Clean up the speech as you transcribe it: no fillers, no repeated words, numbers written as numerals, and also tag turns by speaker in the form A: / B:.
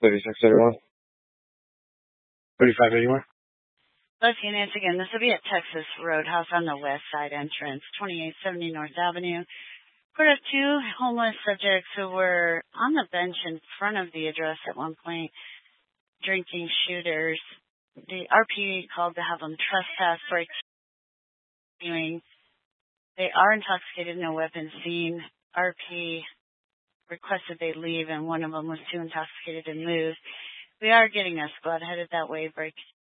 A: 3681. 3581.
B: Los units again. This will be at Texas Roadhouse on the west side entrance, 2870 North Avenue. Part of two homeless subjects who were on the bench in front of the address at one point, drinking shooters. The RP called to have them trespass for viewing. They are intoxicated, no weapons seen. RP requested they leave, and one of them was too intoxicated to move. We are getting a squad headed that way. Break